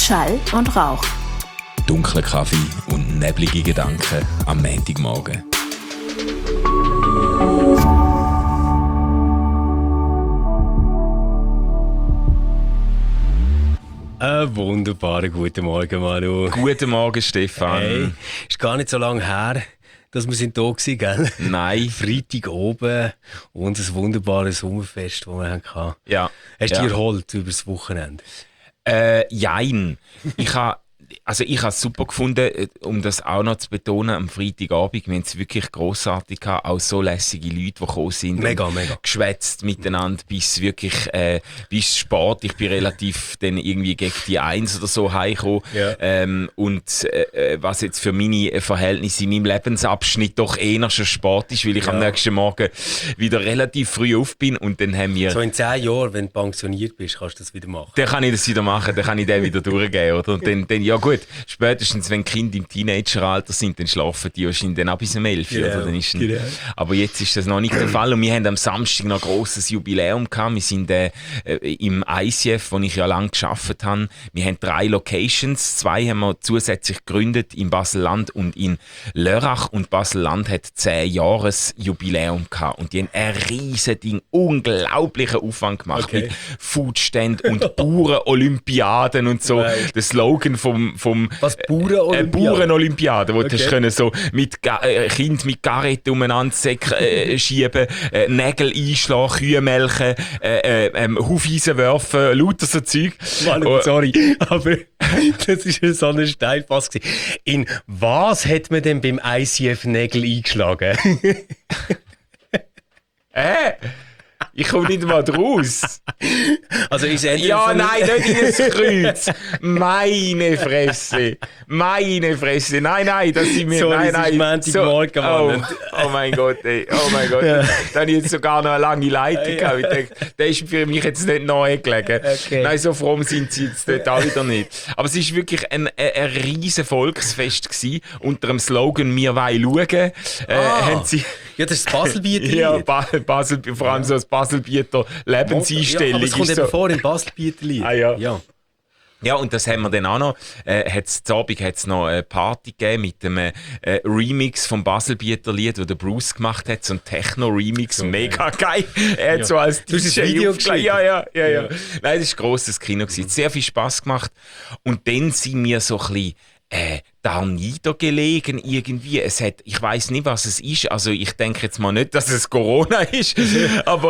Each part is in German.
Schall und Rauch. Dunkler Kaffee und neblige Gedanken am Montagmorgen. Einen wunderbaren guten Morgen, Manu. Guten Morgen, Stefan. Hey, ist gar nicht so lange her, dass wir da waren, gell? Nein. Freitag oben und ein wunderbares Sommerfest, das wir hatten. Ja. Hast du ja. dich erholt über das Wochenende? Jein. Ich habe es super gefunden, um das auch noch zu betonen, am Freitagabend. Wir haben es wirklich grossartig gehabt, auch so lässige Leute, die gekommen sind. Mega. Geschwätzt miteinander bis wirklich, bis Sport. Ich bin relativ dann irgendwie gegen die 1 oder so heimgekommen. Ja. Was jetzt für meine Verhältnisse in meinem Lebensabschnitt doch eher schon Sport ist, weil ich am nächsten Morgen wieder relativ früh auf bin und dann haben wir... So in 10 Jahren, wenn du pensioniert bist, kannst du das wieder machen. Dann kann ich das wieder machen, dann kann ich den wieder durchgeben, oder? Und dann, ja gut, spätestens wenn Kinder im Teenageralter sind, dann schlafen die wahrscheinlich dann auch bis um 11 Uhr. Genau. Aber jetzt ist das noch nicht der Fall und wir haben am Samstag noch ein grosses Jubiläum gehabt. Wir sind im ICF, wo ich ja lange gearbeitet habe. Wir haben 3 Locations, 2 haben wir zusätzlich gegründet, in Basel-Land und in Lörrach, und Basel-Land hat 10-Jahres-Jubiläum gehabt und die haben ein riesen Ding, unglaublichen Aufwand gemacht mit Foodständen und Bauern-Olympiaden und so. Right. Der Slogan vom Was, Bauern-Olympiade? Bauern-Olympiade, wo du können so mit Kind mit Garrett umeinander schieben, Nägel einschlagen, Kühe melken, Hufeisen werfen, lauter so Zeug. Mann, sorry, aber das war so ein Steilpass. In was hat man denn beim ICF Nägel eingeschlagen? Ich komme nicht mal draus. Also ist ja, nein, nicht in das Kreuz. Meine Fresse. Nein, das sind wir... Sorry, nein. Es ist Montagmorgen, Mann. Oh mein Gott, ey. Oh mein Gott. Ja. Da habe ich jetzt sogar noch eine lange Leitung gehabt. Ich denke, der ist für mich jetzt nicht neu gelegen. Okay. Nein, so fromm sind sie jetzt dort auch wieder nicht. Aber es war wirklich ein riesen Volksfest gewesen. Unter dem Slogan «Wir wollen schauen». Haben sie... Ja, das ist das Baselbieter. Ja, vor allem so das Baselbieter Lebenseinstellung. Ja, aber es kommt eben vor im Baselbieter-Lied. Ja. Ja, und das haben wir dann auch noch. Zu Abend hat es noch eine Party gegeben mit einem Remix vom Baselbieter-Lied, das der Bruce gemacht hat. So ein Techno-Remix. So, mega geil. Er hat so als DJ das Video geschrieben. Ja. Nein, das war ein grosses Kino. Es hat sehr viel Spass gemacht. Und dann sind wir so ein bisschen... da niedergelegen irgendwie. Ich weiss nicht, was es ist. Also ich denke jetzt mal nicht, dass es Corona ist. Aber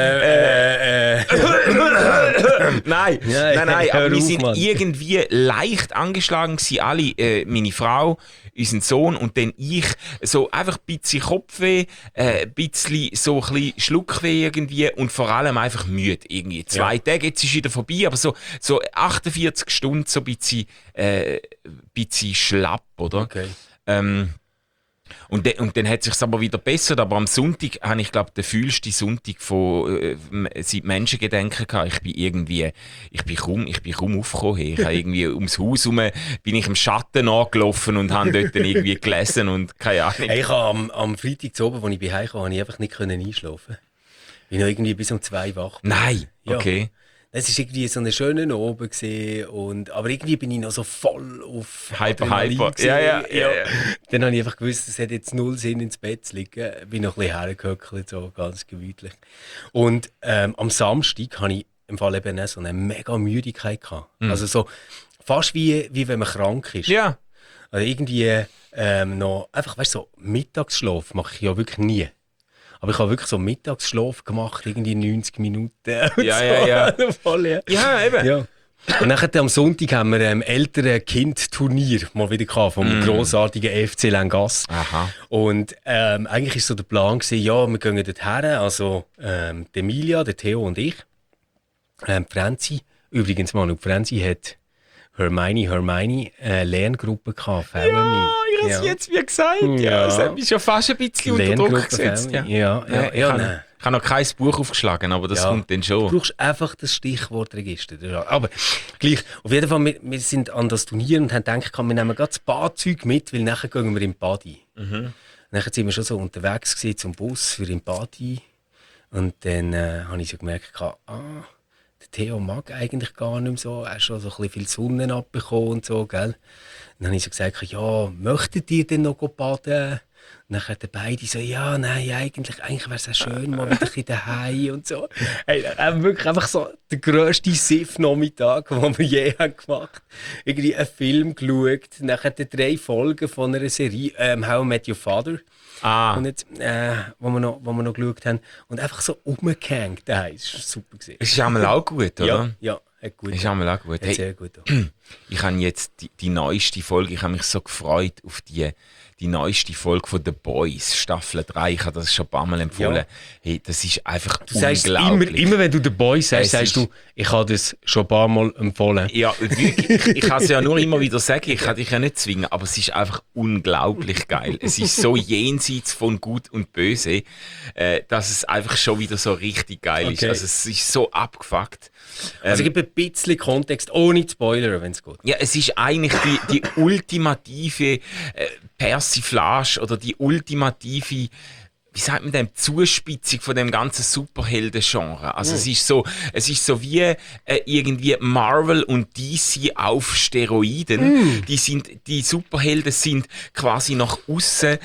nein. Aber wir sind irgendwie leicht angeschlagen gewesen. Alle, meine Frau, unseren Sohn und dann ich. So einfach ein bisschen Kopfweh, ein bisschen so ein bisschen Schluckweh irgendwie und vor allem einfach müde irgendwie. 2 Tage, jetzt ist wieder vorbei, aber so 48 Stunden so ein bisschen schlapp, oder? Okay. Und dann hat es sich aber wieder bessert. Aber am Sonntag habe ich, glaube den fühlsten Sonntag seit Menschengedenken gehabt. Ich bin kaum aufgekommen. Ich habe irgendwie ums Haus herum, bin ich im Schatten angelaufen und habe dort dann irgendwie gelesen und keine Ahnung. Hey, ich habe am Freitag zu oben, als ich heimkam, habe ich einfach nicht einschlafen. Ich war noch irgendwie bis um 2 wach. Nein, okay. Ja. Es war irgendwie so eine schöne Oben aber irgendwie bin ich noch so voll auf Hyper. Ja. Dann habe ich einfach gewusst, es hat jetzt 0 Sinn, ins Bett zu liegen. Bin noch ein bisschen hergehöckelt, so ganz gemütlich. Und am Samstag hatte ich im Fall eben so eine mega Müdigkeit gehabt. Also so fast wie wenn man krank ist. Ja. Also irgendwie noch einfach, weißt du, so Mittagsschlaf mache ich ja wirklich nie. Aber ich habe wirklich so Mittagsschlaf gemacht, irgendwie 90 Minuten. Ja. Voll, ja. Ja, eben. Ja. Und dann am Sonntag haben wir Eltern-Kind-Turnier mal wieder gehabt, vom grossartigen FC Langasse. Aha. Und eigentlich war so der Plan gewesen, ja, wir gehen dort her, also die Emilia, der Theo und ich. Franzi, übrigens mal, Franzi hat Hermione Lerngruppe gehabt, VMI. Ja, ich habe es jetzt wie gesagt. Ja, das hat mich schon fast ein bisschen unter Druck gesetzt. Ja. Ich habe noch kein Buch aufgeschlagen, aber das kommt dann schon. Du brauchst einfach das Stichwortregister. Aber gleich, auf jeden Fall, wir sind an das Turnier und haben gedacht, wir nehmen gerade das Badzeug mit, weil nachher gehen wir in Badi. Dann sind wir schon so unterwegs gewesen, zum Bus für in Badi. Und dann habe ich so gemerkt, der Theo mag eigentlich gar nicht mehr so. Er hat schon so ein bisschen viel Sonne abbekommen und so, gell? Dann habe ich so gesagt, ja, möchtet ihr denn noch baden? Und dann haben beide so, ja, nein, eigentlich wäre es auch schön, mal wieder ein bisschen daheim und so. Hey, wirklich einfach so der grösste Siff-Nachmittag, den wir je haben gemacht. Irgendwie einen Film geschaut, nachher 3 Folgen von einer Serie, How I Met Your Father. Und jetzt, wo wir noch geschaut haben. Und einfach so rumgehängt daheim. Das war super. Es ist einmal auch gut, oder? Ja, gut. Ist einmal auch gut. Hey, sehr gut. Ich habe jetzt die neueste Folge, ich habe mich so gefreut auf die neueste Folge von The Boys, Staffel 3. Ich habe das schon ein paar Mal empfohlen. Ja. Hey, das ist einfach unglaublich. Sagst immer wenn du The Boys sagst, sagst du, ich habe das schon ein paar Mal empfohlen. Ja, wirklich. Ich kann es ja nur immer wieder sagen, ich kann dich ja nicht zwingen, aber es ist einfach unglaublich geil. Es ist so jenseits von Gut und Böse, dass es einfach schon wieder so richtig geil ist. Also es ist so abgefuckt. Also gib ein bisschen Kontext, ohne Spoiler, wenn es geht. Ja, es ist eigentlich die ultimative Persiflage oder die ultimative, wie sagt man dem, Zuspitzung von dem ganzen Superhelden-Genre. Also es ist so wie irgendwie Marvel und DC auf Steroiden. Die Superhelden sind quasi nach außen,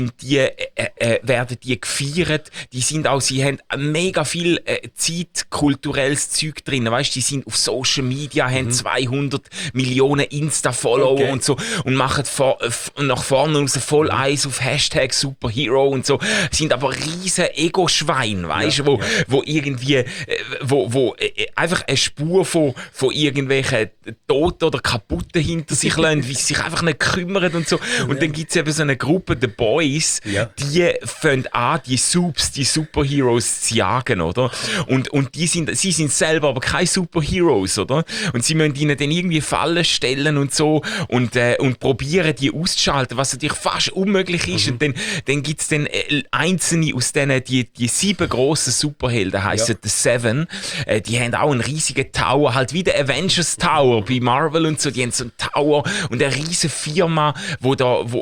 werden die gefeiert. Die sind auch, sie haben mega viel Zeit, kulturelles Zeug drin. Weißt, die sind auf Social Media, haben 200 Millionen Insta-Follower und so und machen nach vorne raus voll Eis auf Hashtag Superhero und so. Sind aber riesen Ego-Schwein, weißt du, wo irgendwie, wo einfach eine Spur von irgendwelchen Toten oder Kaputten hinter sich lassen, wie sie sich einfach nicht kümmern und so. Und dann gibt es eben so eine Gruppe, The Boys, die fangen an, die Superheroes zu jagen, oder? Und sie sind selber aber keine Superheroes, oder? Und sie müssen ihnen dann irgendwie Fallen stellen und so und probieren, die auszuschalten, was natürlich fast unmöglich ist. Und dann gibt es dann einzelne aus denen, die 7 grossen Superhelden heissen The Seven. Die haben auch einen riesigen Tower, halt wie der Avengers Tower bei Marvel und so. Die haben so einen Tower und eine riesige Firma, wo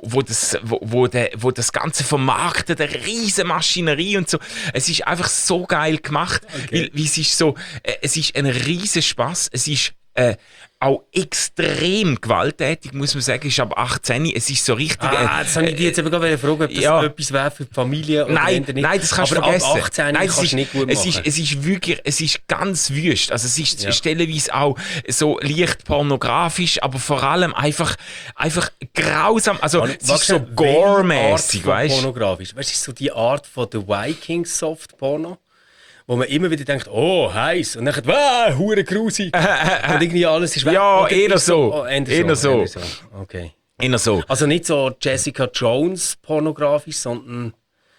das Ganze vermarktet, eine riesige Maschinerie und so. Es ist einfach so geil gemacht, weil es ist so, es ist ein riesen Spaß. Es ist auch extrem gewalttätig, muss man sagen, ist ab 18. Es ist so richtig... das habe ich dich jetzt eben gerade fragen, ob das etwas wäre für die Familie oder nein, das kannst du vergessen. Aber ab 18 kannst du nicht gut machen. Es ist wirklich, es ist ganz wüst. Also es ist stellenweise auch so leicht pornografisch, aber vor allem einfach grausam. Also es ist so gore-mäßig, weißt du? Pornografisch. Weißt du, es ist so die Art von The Vikings Soft-Porno, wo man immer wieder denkt, oh, heiß, und dann hure grusig. Und irgendwie alles ist weg. Ja, eher so. Eher so. Okay. Eher so. Also nicht so Jessica Jones pornografisch, sondern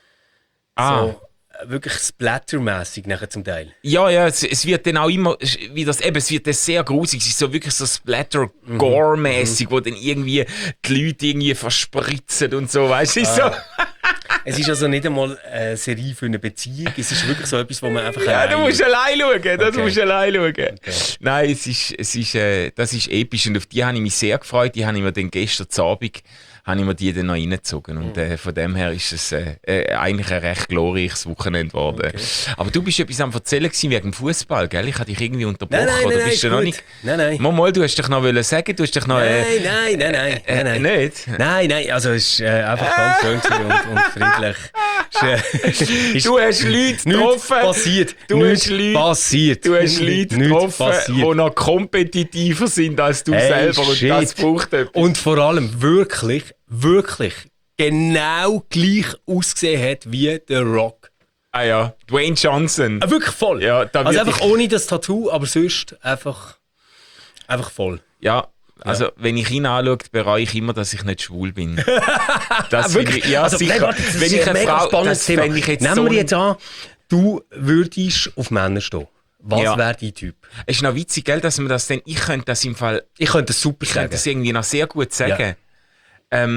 so wirklich splattermäßig nachher zum Teil. Ja, es wird dann auch immer, es wird dann sehr grusig. Es ist so wirklich so Splatter-Gore-mäßig, wo dann irgendwie die Leute irgendwie verspritzen und so, weißt du, so. Es ist also nicht einmal eine Serie für eine Beziehung, es ist wirklich so etwas, wo man einfach... Ja, du musst allein schauen, Okay. Nein, das ist episch und auf die habe ich mich sehr gefreut. Die habe ich mir dann gestern Abend die dann noch reingezogen. Und von dem her ist es eigentlich ein recht glorreiches Wochenende geworden. Okay. Aber du bist etwas am Erzählen wegen dem Fußball, gell? Ich habe dich irgendwie unterbrochen. Nein, bist du noch nicht? Nein. Mal, du hast dich noch sagen, du hast dich noch... Nein. Nicht? Nein, also es ist einfach ganz schön und friedlich. Du hast Leute getroffen. Du hast Leute getroffen, die noch kompetitiver sind als du selber. Und das braucht etwas. Und vor allem wirklich genau gleich ausgesehen hat wie der Rock. Ah ja, Dwayne Johnson. Wirklich voll. Ja, also einfach ohne das Tattoo, aber sonst einfach voll. Ja. Also, wenn ich ihn anschaue, bereue ich immer, dass ich nicht schwul bin. Das wirklich? sicher. Wenn ich eine Frau, spannendes Thema. Nehmen wir jetzt an, du würdest auf Männer stehen. Was wäre dein Typ? Es ist noch witzig, gell, dass man das dann... Ich könnte das im Fall... Ich könnte das super sagen. Ich könnte das irgendwie noch sehr gut sagen. Ja.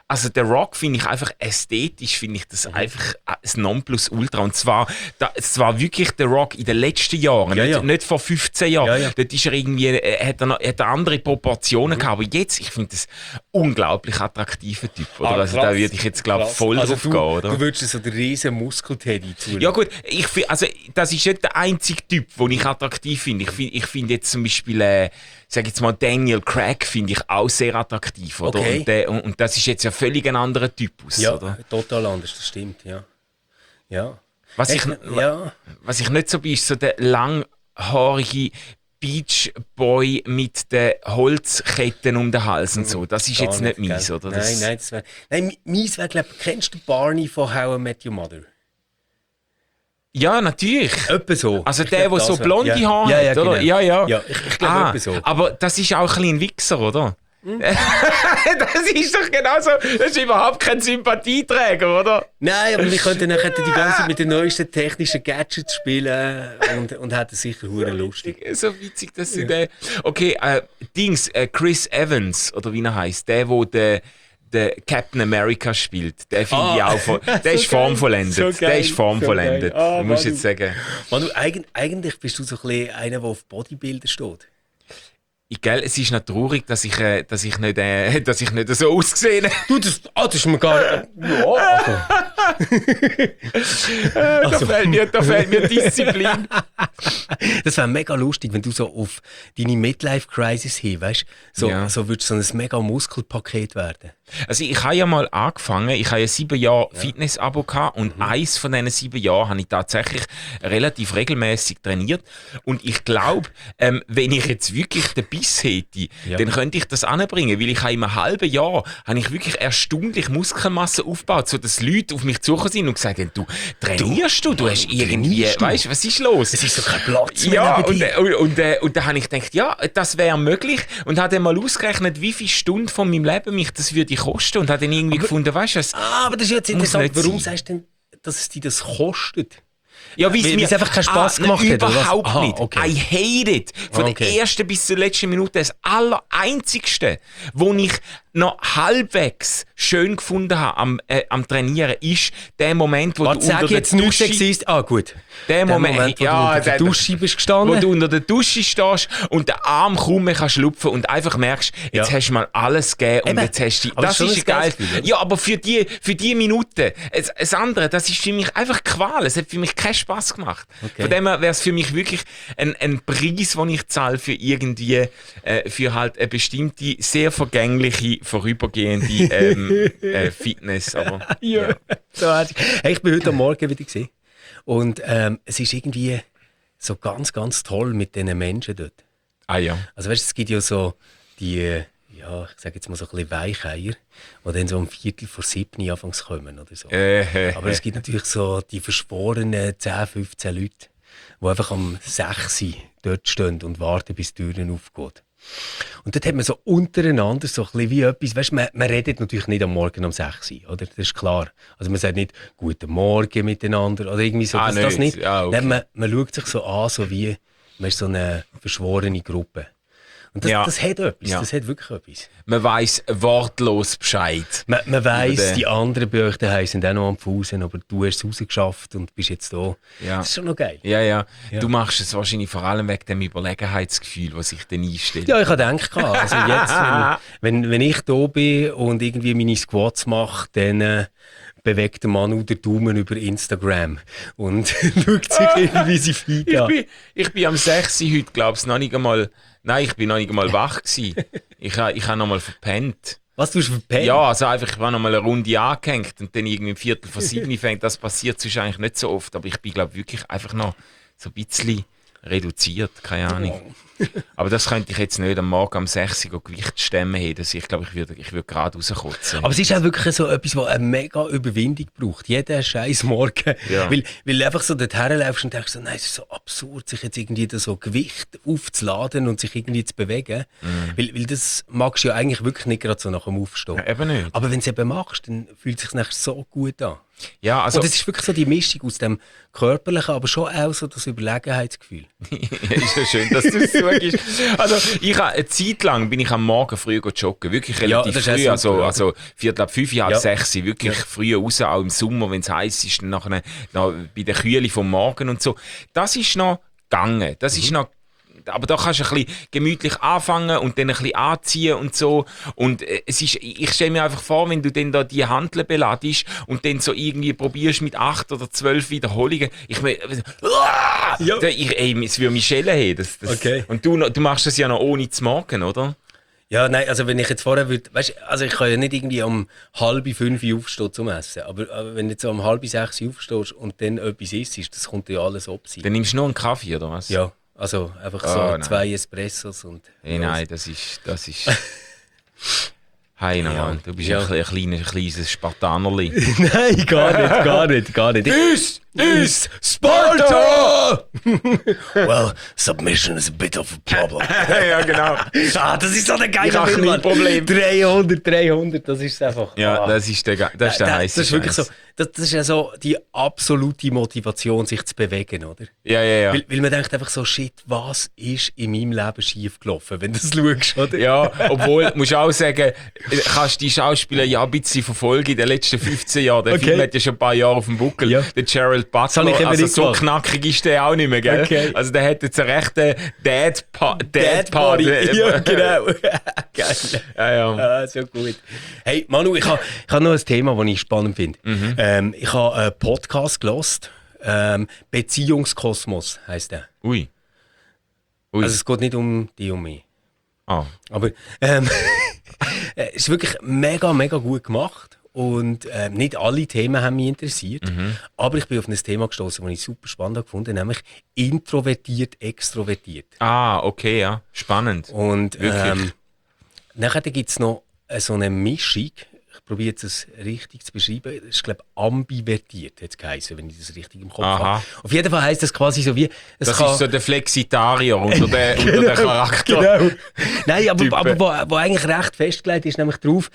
Also der Rock finde ich einfach ästhetisch, finde ich das einfach das Nonplusultra. Und zwar wirklich der Rock in den letzten Jahren, nicht vor 15 Jahren. Ja, ja. Dort ist er irgendwie, hat er andere Proportionen gehabt. Aber jetzt, ich finde das unglaublich attraktiver Typ. Oder? Also da würde ich jetzt, glaube ich, voll drauf gehen. Oder? Du würdest so den riesen Muskelteddy zulegen. Ja gut, also das ist nicht der einzige Typ, den ich attraktiv finde. Ich finde jetzt zum Beispiel, sag jetzt mal, Daniel Craig finde ich auch sehr attraktiv. Oder? Okay. Und das ist jetzt ja völlig ein anderer Typus. Ja, oder? total anders, das stimmt, ja. Ja. Was ich nicht so bin, ist so der langhaarige Beach Boy mit den Holzketten um den Hals und so. Das ist jetzt nicht meins, oder? Nein, meins wäre, glaube ich, kennst du Barney von How I Met Your Mother? Ja, natürlich. Etwa so. Also der so blonde Haare hat, oder? Genau. Ja. Ja, ich glaube etwa so. Aber das ist auch ein bisschen ein Wichser, oder? Das ist doch genauso. Das ist überhaupt kein Sympathieträger, oder? Nein, aber wir könnten die ganze Zeit mit den neuesten technischen Gadgets spielen und hätten sicher hure lustig. So witzig, dass sie den. Okay, Chris Evans, oder wie er heisst, der Captain America spielt, der finde ich auch der ist formvollendet. So der ist formvollendet. Du musst jetzt sagen. Manu, eigentlich bist du so ein bisschen einer, der auf Bodybuilder steht. Gell, es ist noch traurig, dass ich nicht so ausgesehen habe. Du, das ist mir gar nicht. Da fehlt mir Disziplin. Das wäre mega lustig, wenn du so auf deine Midlife-Crisis hin, weißt so würdest du so ein mega Muskelpaket werden. Also ich habe ja mal angefangen, ich habe ja 7 Jahre Fitness-Abo gehabt und eins von diesen 7 Jahren habe ich tatsächlich relativ regelmäßig trainiert. Und ich glaube, wenn ich jetzt wirklich den Biss hätte, dann könnte ich das anbringen, weil ich habe in einem halben Jahr habe ich wirklich erstaunlich Muskelmasse aufgebaut, sodass Leute auf mich zugekommen sind und gesagt haben, du trainierst du hast irgendwie, weißt du, was ist los? Es ist doch kein Platz mehr. Ja, und da habe ich gedacht, ja, das wäre möglich und habe dann mal ausgerechnet, wie viele Stunden von meinem Leben mich das würde kosten und habe dann irgendwie gefunden, weißt du, aber das ist jetzt interessant, warum sagst du denn, dass es dir das kostet? Ja, weil es einfach keinen Spass gemacht hat? Überhaupt nicht. Okay. I hate it. Von der ersten bis zur letzten Minute. Das Allereinzigste, wo ich noch halbwegs schön gefunden habe am Trainieren, ist der Moment, wo du unter der Dusche... gut. Der Moment, wo du unter der Dusche bist gestanden. Wo du unter der Dusche stehst und der Arm kaum mehr schlupfen und einfach merkst, jetzt hast du mal alles gegeben und jetzt hast du... Das ist geil. Ja, aber für die Minute, das andere, das ist für mich einfach Qual. Es hat für mich keinen Spass gemacht. Okay. Von dem her wäre es für mich wirklich ein Preis, den ich zahle für irgendwie, für halt eine bestimmte, sehr vergängliche, vorübergehende Fitness. Aber, ja. Hey, ich bin heute Morgen wieder gesehen und es ist irgendwie so ganz, ganz toll mit diesen Menschen dort. Ah ja. Also weißt, es gibt ja so die, ich sage jetzt mal so ein bisschen Weicheier, die dann so um 6:45 anfangs kommen oder so. Aber es gibt natürlich so die verschworenen 10, 15 Leute, die einfach am 6 dort stehen und warten, bis die Türen aufgehen. Und dort hat man so untereinander so ein bisschen wie etwas, weißt, man redet natürlich nicht am Morgen um 6 Uhr, oder? Das ist klar. Also man sagt nicht «Guten Morgen» miteinander oder irgendwie so, das nicht. Ah, okay. Nein, man schaut sich so an, so wie man ist so eine verschworene Gruppe. Und das hat etwas, das hat wirklich etwas. Man weiss wortlos Bescheid. Man weiss, die anderen bei euch daheim sind auch noch am Fusen, aber du hast es rausgeschafft und bist jetzt da. Ja. Das ist schon noch geil. Ja. Du machst es wahrscheinlich vor allem wegen dem Überlegenheitsgefühl, das sich dann einstellt. Ja, ich habe gedacht, also jetzt, wenn ich da bin und irgendwie meine Squats mache, dann bewegt der Manu den Daumen über Instagram und schaut sich irgendwie sein Feed an. Ich bin am 6 Uhr heute, glaube ich, noch nicht einmal... Nein, ich bin noch nicht einmal wach gewesen. Ich habe noch mal verpennt. Was, du hast verpennt? Ja, also einfach, ich war noch mal eine Runde angehängt und dann irgendwie 6:45 fängt. Das passiert sonst eigentlich nicht so oft, aber ich bin, glaube wirklich einfach noch so ein bisschen reduziert, keine Ahnung. Aber das könnte ich jetzt nicht am Morgen um 6 Uhr Gewicht stemmen haben. Ich glaube, ich würde gerade rauskotzen. Aber es ist auch wirklich so etwas, was eine mega Überwindung braucht. Jeden scheiß Morgen. Ja. Weil du einfach so dort herläufst und denkst so, nein, es ist so absurd, sich jetzt irgendwie da so Gewicht aufzuladen und sich irgendwie zu bewegen. Weil das magst du ja eigentlich wirklich nicht gerade so nach dem Aufstehen. Ja, eben nicht. Aber wenn du es eben machst, dann fühlt es sich nachher so gut an. Ja, also... Und es ist wirklich so die Mischung aus dem Körperlichen, aber schon auch so das Überlegenheitsgefühl. Ist ja schön, dass du es sagst. Also, eine Zeit lang bin ich am Morgen früh joggen. Wirklich relativ früh. Also 4:45, 6:30. Wirklich früh raus, auch im Sommer, wenn es heiß ist, noch bei der Kühle vom Morgen und so. Das ist noch gegangen. Das ist noch. Aber da kannst du ein bisschen gemütlich anfangen und dann ein bisschen anziehen und so. Und ich stelle mir einfach vor, wenn du dann da die Hanteln beladest und dann so irgendwie probierst mit 8 oder 12 Wiederholungen. Es würde mich schellen haben. Okay. Und du machst das ja noch ohne zu morgen, oder? Ja, nein, also wenn ich jetzt vorher würde, also ich kann ja nicht irgendwie um 4:30 aufstehen zum Essen, aber wenn du jetzt um 5:30 aufstehst und dann etwas isst, das kommt ja alles ab sein. Dann nimmst du nur einen Kaffee, oder was? Ja. Also einfach so 2 Espressos und... Nein, das ist... Heiner, Mann, du bist ein kleines Spartanerli. Nein, gar nicht. Ist Sparta! Well, submission is a bit of a problem. Ja, genau. Das ist so ein geiler Film. Problem. 300, das ist einfach... Ja, das ist der heiße Das ist wirklich so... Das ist ja so die absolute Motivation, sich zu bewegen, oder? Ja. Weil man denkt einfach so, shit, was ist in meinem Leben schief gelaufen, wenn du das schaust, oder? Ja, obwohl, musst du auch sagen, kannst die Schauspieler ja ein bisschen verfolgen in den letzten 15 Jahren. Der Film hat ja schon ein paar Jahre auf dem Buckel. Ja. Der Gerald Butler, also so knackig ist der auch nicht mehr, gell? Okay. Also der hat jetzt einen rechten Dad-Part. Ja, genau. Geil. Ja. So gut. Hey, Manu, ich hab noch ein Thema, das ich spannend finde. Ich habe einen Podcast gehört. Beziehungskosmos heisst der. Ui. Also es geht nicht um dich und mich. Ah. Aber es ist wirklich mega, mega gut gemacht. Und nicht alle Themen haben mich interessiert. Aber ich bin auf ein Thema gestoßen, das ich super spannend gefunden habe, nämlich introvertiert, extrovertiert. Ah, okay, ja. Spannend. Und nachher gibt es noch so eine Mischung. Ich probiere jetzt das richtig zu beschreiben. Das ist, glaube ich, ambivertiert, hat es geheißen, wenn ich das richtig im Kopf habe. Auf jeden Fall heisst das quasi so wie... Das ist so der Flexitarier unter der Charakter. Genau. Nein, aber wo eigentlich recht festgelegt ist, nämlich drauf,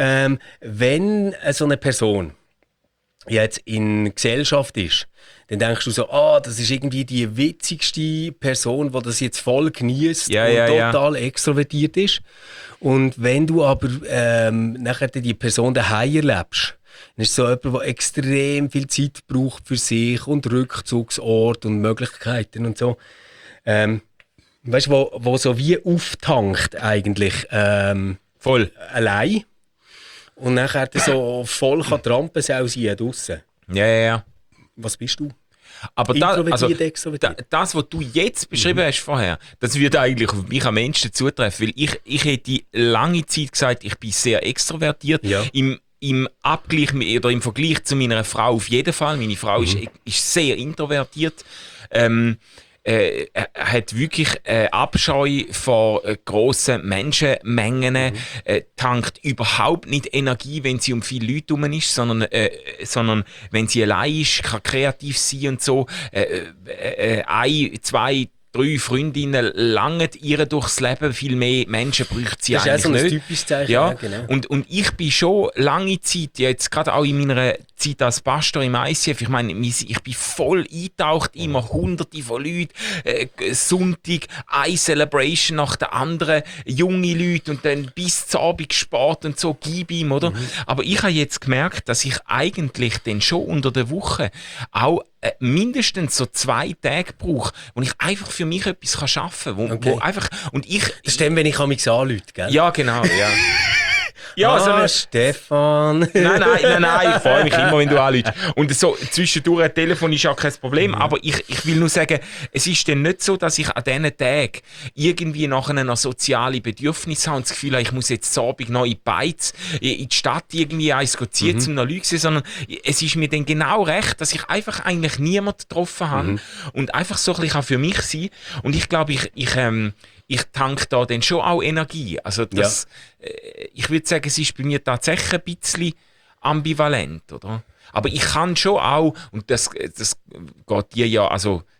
wenn so eine Person jetzt in Gesellschaft ist, dann denkst du so, das ist irgendwie die witzigste Person, die das jetzt voll genießt und total extrovertiert ist. Und wenn du aber nachher die Person daheim erlebst, dann ist so jemand, der extrem viel Zeit braucht für sich und Rückzugsort und Möglichkeiten und so. Weißt du, wo so wie auftankt eigentlich voll allein und nachher so voll kann Trampensau sein draussen. Ja. Was bist du? Aber das, was du jetzt beschrieben hast vorher, das würde eigentlich auf mich am menschsten zutreffen, weil ich hätte lange Zeit gesagt, ich bin sehr extrovertiert. Ja. Im Abgleich oder im Vergleich zu meiner Frau auf jeden Fall. Meine Frau ist sehr introvertiert. Hat wirklich Abscheu vor grossen Menschenmengen, tankt überhaupt nicht Energie, wenn sie um viele Leute herum ist, sondern wenn sie allein ist, kann kreativ sein und so. 1, 2, 3 Freundinnen langen ihr durchs Leben, viel mehr Menschen bräuchte sie eigentlich nicht. Das ist auch so ein typisches Zeichen. Ja, genau. Und ich bin schon lange Zeit, jetzt gerade auch in meiner Zeit als Pastor im ICF, ich meine, ich bin voll eingetaucht, immer hunderte von Leuten, Sonntag, eine Celebration nach der anderen, junge Leute und dann bis zum Abend Sport und so, gib ihm, oder? Aber ich habe jetzt gemerkt, dass ich eigentlich dann schon unter der Woche auch mindestens so 2 Tage brauche, wo ich einfach für mich etwas schaffen kann. Wo einfach, und ich, das stimmt, wenn ich mich anrufe, gell? Ja, genau, ja. Ja, Stefan. Nein, ich freue mich immer, wenn du anrufst. Und so zwischendurch ein Telefon ist ja kein Problem, aber ich will nur sagen, es ist dann nicht so, dass ich an diesen Tagen irgendwie nachher noch soziale Bedürfnisse habe und das Gefühl habe, ich muss jetzt am Abend noch in die Beiz, in die Stadt irgendwie eins ziehen, zum noch Leute sehen, sondern es ist mir dann genau recht, dass ich einfach eigentlich niemanden getroffen habe und einfach so ein bisschen für mich sein kann. Und ich glaube, ich tanke da dann schon auch Energie. Also das, ich würde sagen, es ist bei mir tatsächlich ein bisschen ambivalent, oder? Aber ich kann schon auch, und das geht dir ja, also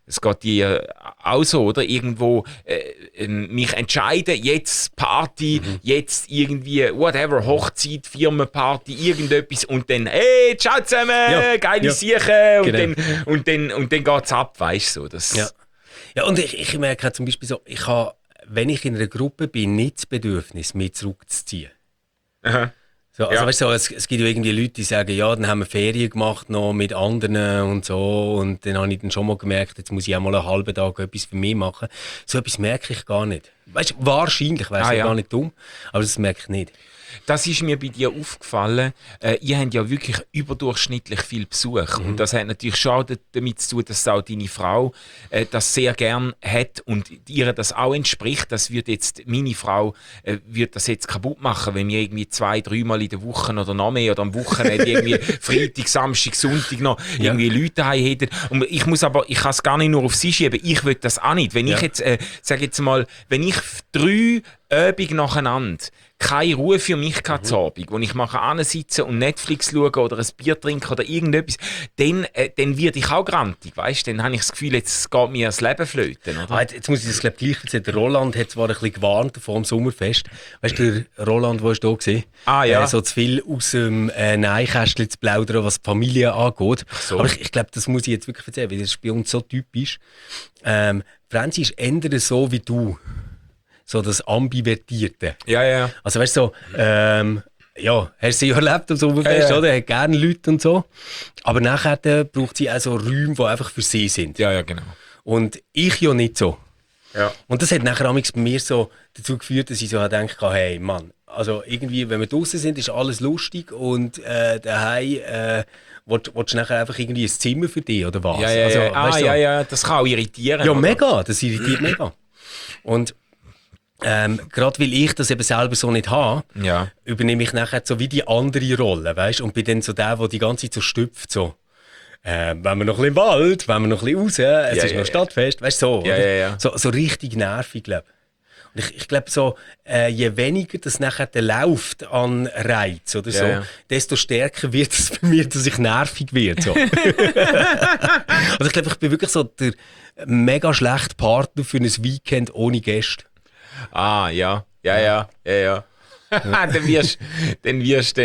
Es geht dir auch so, oder? Irgendwo mich entscheiden, jetzt Party, jetzt irgendwie, whatever, Hochzeit, Firmenparty, irgendetwas und dann, hey, ciao zusammen, geile Sache und dann geht's ab, weißt du, so. Das ja, und ich merke zum Beispiel so, ich habe, wenn ich in einer Gruppe bin, nicht das Bedürfnis, mich zurückzuziehen. Aha. So, also weißt du, es gibt ja irgendwie Leute, die sagen, ja, dann haben wir Ferien gemacht noch mit anderen und so und dann habe ich dann schon mal gemerkt, jetzt muss ich auch mal einen halben Tag etwas für mich machen. So etwas merke ich gar nicht. Weißt du, wahrscheinlich wäre es gar nicht dumm, aber das merke ich nicht. Das ist mir bei dir aufgefallen. Ihr habt ja wirklich überdurchschnittlich viel Besuch. Und das hat natürlich schon damit zu tun, dass auch deine Frau das sehr gern hat und ihr das auch entspricht. Das wird jetzt, meine Frau wird das jetzt kaputt machen, wenn wir irgendwie 2-3 Mal in der Woche oder noch mehr oder am Wochenende irgendwie Freitag, Samstag, Sonntag noch irgendwie Leute heim hätten. Und ich kann es gar nicht nur auf sie schieben. Ich will das auch nicht. Wenn ich jetzt, sage jetzt mal, wenn ich 3 Übungen nacheinander keine Ruhe für mich gehabt zu Abend, wo ich hinsitzen und Netflix schauen oder ein Bier trinken oder irgendetwas, dann werde ich auch grantig, weißt? Dann habe ich das Gefühl, jetzt geht mir das Leben flöten, oder? Jetzt muss ich das gleich erzählen. Der Roland hat zwar ein bisschen gewarnt vor dem Sommerfest. Weißt du, der Roland, der war da gewesen? So zu viel aus dem Neinkästchen zu plaudern, was die Familie angeht. So. Aber ich glaube, das muss ich jetzt wirklich erzählen, weil das ist bei uns so typisch. Franzi ist eher so wie du. So das Ambivertierte. Ja. Also weißt du, hast sie ja erlebt am Sommerfest, oder? Er hat gerne Leute und so. Aber nachher braucht sie auch so Räume, die einfach für sie sind. Ja, genau. Und ich ja nicht so. Ja. Und das hat nachher bei mir so dazu geführt, dass ich so gedacht habe, hey Mann, also irgendwie, wenn wir draußen sind, ist alles lustig und daheim willst du nachher einfach irgendwie ein Zimmer für dich, oder was? Ja, das kann auch irritieren. Ja, oder? mega, das irritiert mega. Und gerade weil ich das eben selber so nicht habe, übernehme ich nachher so wie die andere Rolle, weißt? Und bin dann so der die ganze Zeit so stüpft, so. Wenn wir noch ein bisschen im Wald, wenn wir noch ein bisschen raus, es ist noch Stadtfest, weißt du, so, ja. So richtig nervig, glaube ich. Und ich glaube so, je weniger das nachher läuft an Reiz oder so, desto stärker wird es bei mir, dass ich nervig werde. So. Also ich glaube, ich bin wirklich so der mega schlechte Partner für ein Weekend ohne Gäste. Ja. Dann wirst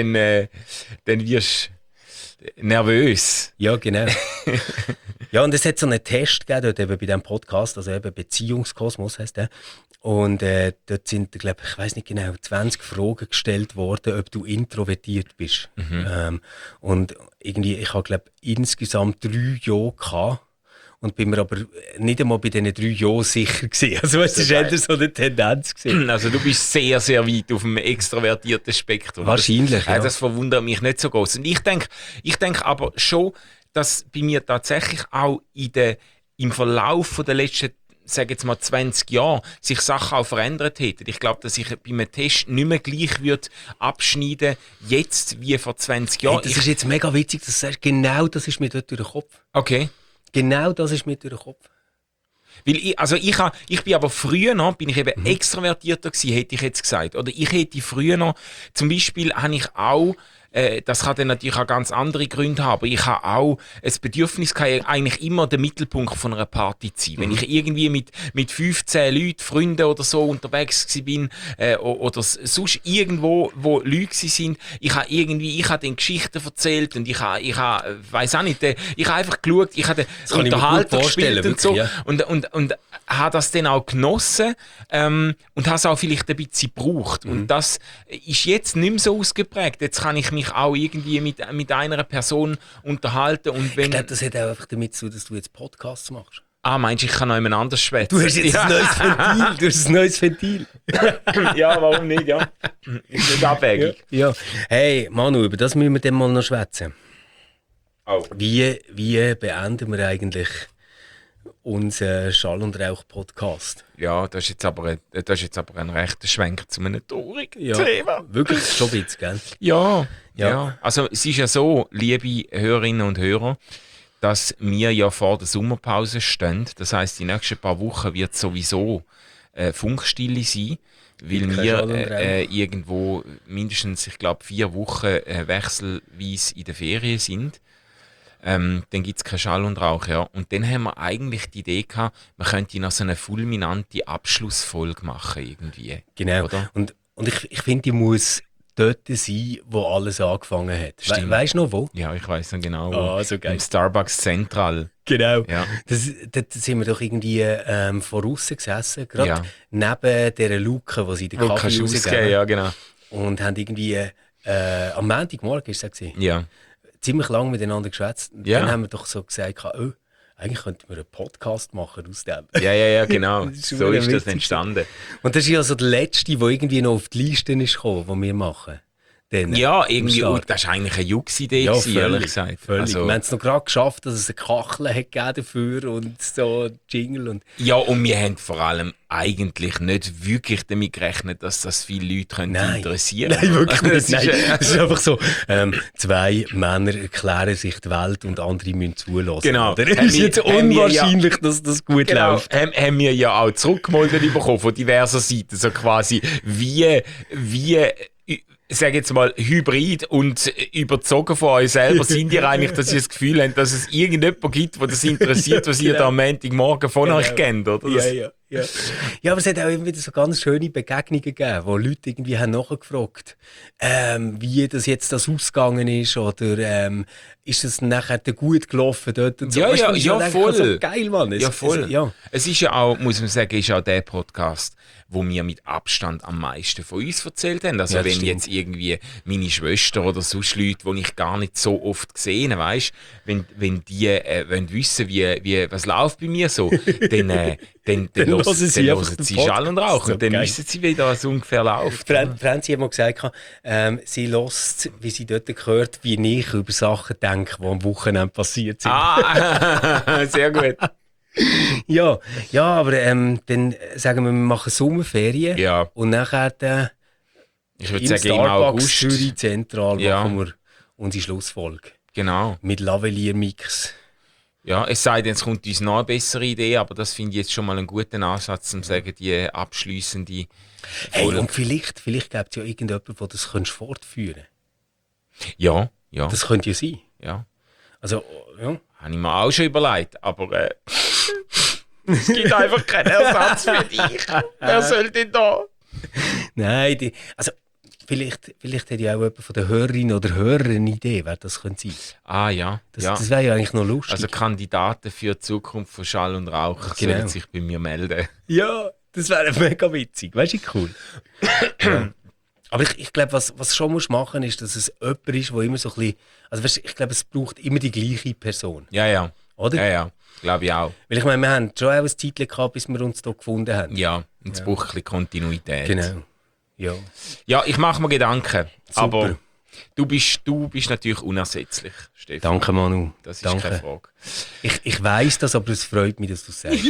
nervös. Ja, genau. Ja, und es hat so einen Test gegeben, dort eben bei diesem Podcast, also eben Beziehungskosmos heisst der. Und dort sind, glaube ich weiß nicht genau, 20 Fragen gestellt worden, ob du introvertiert bist. Und irgendwie, ich habe, glaube insgesamt 3 Ja gehabt. Und bin mir aber nicht einmal bei diesen 3 Ja sicher gewesen. Also es war eher so eine Tendenz gewesen. Also du bist sehr, sehr weit auf dem extrovertierten Spektrum. Wahrscheinlich, ja. Das verwundert mich nicht so groß. Und ich denk aber schon, dass bei mir tatsächlich auch im Verlauf der letzten, sage jetzt mal 20 Jahre, sich Sachen auch verändert hätten. Ich glaube, dass ich bei einem Test nicht mehr gleich würde abschneiden jetzt wie vor 20 Jahren. Hey, das ist jetzt mega witzig, dass du sagst, genau das ist mir dort durch den Kopf. Okay. Genau das ist mir durch den Kopf. Weil ich bin aber früher noch, bin ich eben extrovertierter gewesen, hätte ich jetzt gesagt. Oder ich hätte früher noch, zum Beispiel habe ich auch, das kann dann natürlich auch ganz andere Gründe haben, aber ich habe auch ein Bedürfnis gehabt, eigentlich immer der Mittelpunkt von einer Party zu sein. Wenn ich irgendwie mit 15 Leuten, Freunden oder so unterwegs bin, oder sonst irgendwo, wo Leute sind, ich habe den Geschichten erzählt und ich weiss auch nicht, ich habe einfach geschaut, ich habe den Unterhalter gespielt und so, ja. und habe das dann auch genossen, und habe es auch vielleicht ein bisschen gebraucht. Und das ist jetzt nicht mehr so ausgeprägt. Jetzt kann ich mich auch irgendwie mit einer Person unterhalten. Und wenn, ich glaube, das hat auch einfach damit zu tun, dass du jetzt Podcasts machst. Meinst du, ich kann noch jemand anders schwätzen? Du hast jetzt ein neues Ventil. Ja, warum nicht, ja. Ist nicht abwägig. Ja. Hey, Manu, über das müssen wir dann mal noch schwätzen. Oh. Wie beenden wir eigentlich unseren Schall- und Rauch-Podcast? Ja, das ist jetzt aber ein rechter Schwenk zu einem traurigen Thema. Wirklich, schon ein bisschen, gell? Ja. Also es ist ja so, liebe Hörerinnen und Hörer, dass wir ja vor der Sommerpause stehen. Das heisst, die nächsten paar Wochen wird sowieso Funkstille sein, weil wir irgendwo mindestens, ich glaube, 4 Wochen wechselweise in der Ferien sind. Dann gibt es keinen Schall und Rauch. Ja. Und dann haben wir eigentlich die Idee gehabt, man könnte noch so eine fulminante Abschlussfolge machen irgendwie. Genau. Oder? Und ich finde, die muss dort sein, wo alles angefangen hat. Weißt du noch wo? Ja, ich weiss noch genau. So geil. Im Starbucks Central. Genau. Ja. Dort sind wir doch irgendwie voraus gesessen, gerade neben dieser Luke, wo sie den Kaffee rausgeben. Ja, genau. Und haben irgendwie am Montagmorgen, ist es ja. ziemlich lange miteinander geschwätzt. Ja. Dann haben wir doch so gesagt, oh, eigentlich könnten wir einen Podcast machen aus dem. Ja, genau. So ist das entstanden. Und das ist ja so der letzte, der irgendwie noch auf die Liste ist gekommen, die wir machen. Dann, ja, irgendwie, das war eigentlich eine Jux-Idee, ehrlich gesagt. Völlig. Also, wir haben es noch gerade geschafft, dass es eine Kachel hat dafür und so Jingle. Und ja, und wir haben vor allem eigentlich nicht wirklich damit gerechnet, dass das viele Leute interessieren könnte. Nein, wirklich nicht. Nein. Es ist einfach so, 2 Männer erklären sich die Welt und andere müssen zulassen. Genau. Es ist jetzt unwahrscheinlich, dass das gut läuft. Haben wir ja auch zurückgemeldet bekommen von diversen Seiten, so quasi wie ich sage jetzt mal, hybrid und überzogen von euch selber sind ihr eigentlich, dass ihr das Gefühl habt, dass es irgendjemanden gibt, der das interessiert, was ihr da am Montagmorgen von euch kennt, oder? Ja. Ja, aber es hat auch immer wieder so ganz schöne Begegnungen gegeben, wo Leute irgendwie haben nachgefragt, wie das jetzt ausgegangen ist oder ist es nachher gut gelaufen dort und so. Ja, voll. So geil, Mann. Voll. Es ist ja auch, muss man sagen, ist auch der Podcast, wo wir mit Abstand am meisten von uns erzählt haben. Also wenn jetzt irgendwie meine Schwester oder sonst Leute, die ich gar nicht so oft gesehen habe, weißt, wenn die wollen wissen, was läuft bei mir so, dann hören sie Schall und Rauch und dann wissen sie, wie das ungefähr läuft. Franzi hat mal gesagt, sie hört, wie sie dort hört, wie ich über Sachen denke, die am Wochenende passiert sind. Sehr gut. Ja, aber dann sagen wir machen Sommerferien und nachher ich würde sagen, im August Zürich Zentral machen wir unsere Schlussfolge. Genau. Mit Lavalier-Mix. Ja, es sei denn, es kommt uns noch eine bessere Idee, aber das finde ich jetzt schon mal einen guten Ansatz, um zu sagen, die abschliessende. Hey, und vielleicht gibt es ja irgendjemanden, der das fortführen könnte. Ja. Das könnte ja sein. Ja. Also, ja. Habe ich mir auch schon überlegt, aber es gibt einfach keinen Ersatz für dich. Wer soll denn da? Nein, also vielleicht hätte ich auch jemand von den Hörerinnen oder Hörern eine Idee, wer das könnte sein. Ah ja. Das wäre ja eigentlich noch lustig. Also Kandidaten für die Zukunft von Schall und Rauch sollen sich bei mir melden. Ja, das wäre mega witzig. Weißt du, cool. Ja. Aber ich glaube, was schon musst machen, ist, dass es jemand ist, der immer so ein bisschen... Also weißt, ich glaube, es braucht immer die gleiche Person. Ja. Oder? Ja, glaube ich auch. Weil ich meine, wir haben schon auch ein Zeitchen gehabt, bis wir uns hier gefunden haben. Ja, und es braucht ein bisschen Kontinuität. Genau. Ja, ich mache mir Gedanken. Super. Aber du bist natürlich unersetzlich, Stefan. Danke, Manu. Das ist keine Frage. Ich weiss das, aber es freut mich, dass du es sagst.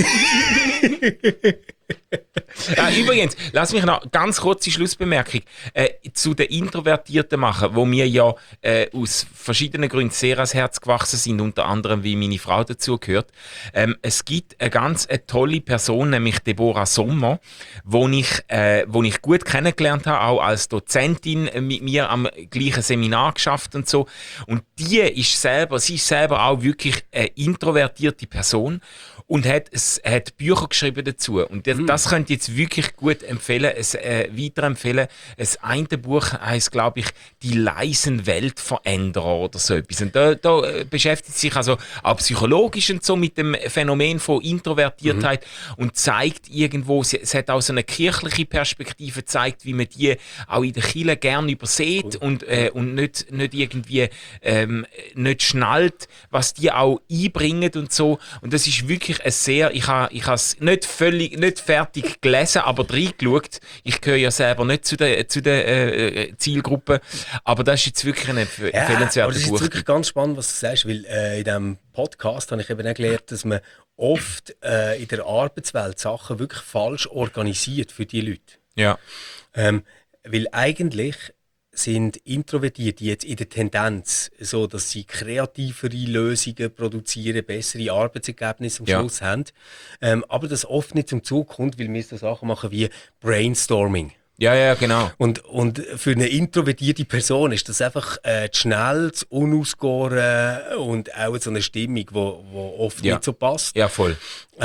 Übrigens, lass mich noch ganz kurze Schlussbemerkung zu den Introvertierten machen, wo mir ja aus verschiedenen Gründen sehr ans Herz gewachsen sind, unter anderem, wie meine Frau dazugehört. Es gibt eine ganz tolle Person, nämlich Deborah Sommer, wo ich gut kennengelernt habe, auch als Dozentin mit mir am gleichen Seminar geschafft und so. Und sie ist selber auch wirklich eine introvertierte Person und hat Bücher geschrieben dazu. Und das könnt ihr jetzt wirklich gut empfehlen, weiterempfehlen. Das eine Buch heisst, glaube ich, «Die leisen Weltveränderer» oder so etwas. Und da beschäftigt sich also auch psychologisch und so mit dem Phänomen von Introvertiertheit und zeigt irgendwo, es hat auch so eine kirchliche Perspektive, zeigt, wie man die auch in der Kirche gerne übersieht und nicht irgendwie nicht schnallt, was die auch einbringen und so. Und das ist wirklich ich habe es nicht fertig gelesen, aber reingeschaut. Ich gehöre ja selber nicht zu der Zielgruppe, aber das ist jetzt wirklich ein empfehlenswerter Buch. Das ist wirklich ganz spannend, was du sagst, weil in diesem Podcast habe ich eben auch gelernt, dass man oft in der Arbeitswelt Sachen wirklich falsch organisiert für die Leute. Ja. Weil eigentlich sind Introvertierte jetzt in der Tendenz so, dass sie kreativere Lösungen produzieren, bessere Arbeitsergebnisse am Schluss haben. Aber das oft nicht zum Zug kommt, weil wir so Sachen machen wie Brainstorming. Ja, genau. Und für eine introvertierte Person ist das einfach zu schnell, zu unausgegoren und auch so eine Stimmung, die oft nicht so passt. Ja, voll.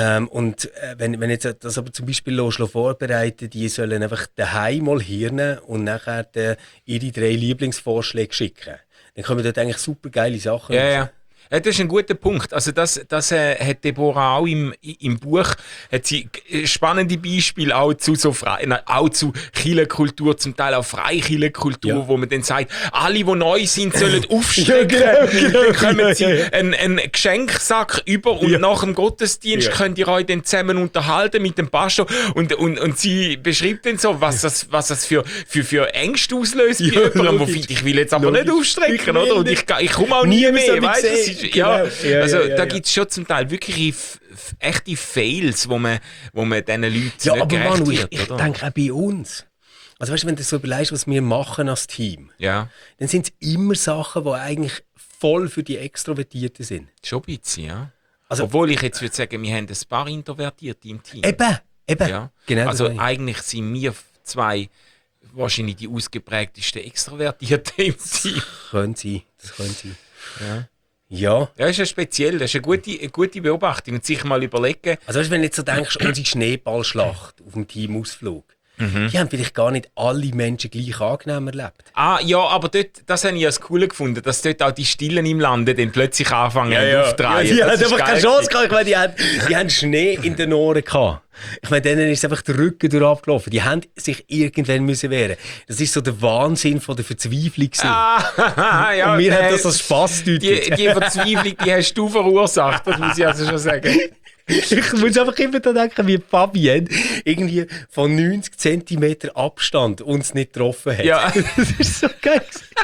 Wenn jetzt das aber zum Beispiel vorbereiten, die sollen einfach daheim mal hirnen und nachher ihre 3 Lieblingsvorschläge schicken. Dann kommen dort eigentlich super geile Sachen raus. Ja. Ja, das ist ein guter Punkt. Also das hat Deborah auch im Buch, hat sie spannende Beispiele auch zu auch zu Kirchenkultur, zum Teil auch Freikirchenkultur, wo man dann sagt, alle, die neu sind, sollen aufstrecken. Dann kommen sie einen Geschenksack über und nach dem Gottesdienst könnt ihr euch dann zusammen unterhalten mit dem Pastor und sie beschreibt dann so, was das für Ängste auslöst bei jemandem, wo findet, ich will jetzt aber nicht aufstrecken, oder? Und ich komme auch nie mehr, weißt du? Da gibt es schon zum Teil wirklich echte Fails, wo man diesen Leuten nicht gerecht wird. Ich denke auch bei uns. Also weißt du, wenn du so überlegst, was wir machen als Team, dann sind es immer Sachen, die eigentlich voll für die Extrovertierten sind. Schon ein bisschen, ja. Also, obwohl ich jetzt würde sagen, wir haben ein paar Introvertierte im Team. Eben. Ja. Genau, also eigentlich sind wir 2 wahrscheinlich die ausgeprägtesten Extrovertierten im Team. Das können sie. Ja. Ja. Ja, das ist speziell, das ist eine gute Beobachtung und sich mal überlegen. Also weißt, wenn du jetzt so denkst, unsere Schneeballschlacht auf dem Teamausflug, die haben vielleicht gar nicht alle Menschen gleich angenehm erlebt. Ja, aber das habe ich ja das Coole gefunden, dass dort auch die Stillen im Lande dann plötzlich anfangen aufzudrehen. Die haben einfach keine Chance gehabt. Ich meine, die haben Schnee in den Ohren gehabt. Ich meine, denen ist einfach der Rücken durch abgelaufen. Die haben sich irgendwann müssen wehren. Das ist so der Wahnsinn von der Verzweiflung. Ja, und wir haben das als Spass gedeutet. Die Verzweiflung, die hast du verursacht, das muss ich also schon sagen. Ich muss einfach immer daran denken, wie Fabienne irgendwie von 90 cm Abstand uns nicht getroffen hat. Ja. Das ist so geil.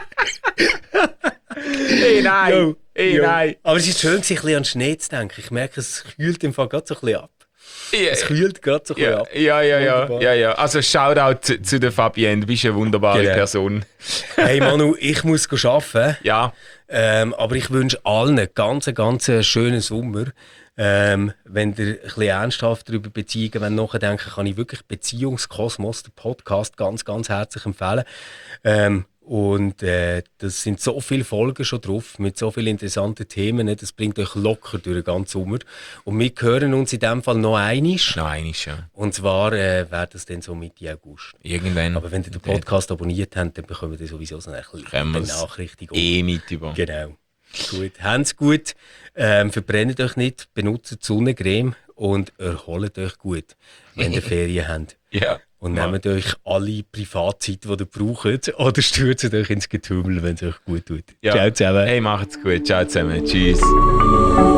Nein. Aber es ist schön, sich ein bisschen an Schnee zu denken. Ich merke, es kühlt im Fall gerade so ein bisschen ab. Es kühlt gerade so ein bisschen ab. Ja. Also Shoutout zu der Fabienne, du bist eine wunderbare Person. Hey Manu, ich muss arbeiten. Ja. Aber ich wünsche allen einen ganz schönen Sommer. Wenn ihr ein bisschen ernsthaft darüber Beziehungen nachdenken, kann ich wirklich Beziehungskosmos, den Podcast, ganz herzlich empfehlen. Das sind so viele Folgen schon drauf, mit so vielen interessanten Themen. Das bringt euch locker durch den ganzen Sommer. Und wir hören uns in dem Fall noch einmal. Ja. Und zwar wäre das dann so Mitte August. Irgendwann. Aber wenn ihr den Podcast abonniert habt, dann bekommt ihr sowieso so eine Benachrichtigung. Mit über. Genau. Gut. Habt's gut. Verbrennt euch nicht, benutzt die Sonnencreme und erholt euch gut, wenn ihr Ferien habt. Ja. Und nehmt euch alle Privatzeit, die ihr braucht, oder stürzt euch ins Getümmel, wenn es euch gut tut. Ja. Ciao zusammen. Hey, macht's gut. Ciao zusammen. Tschüss.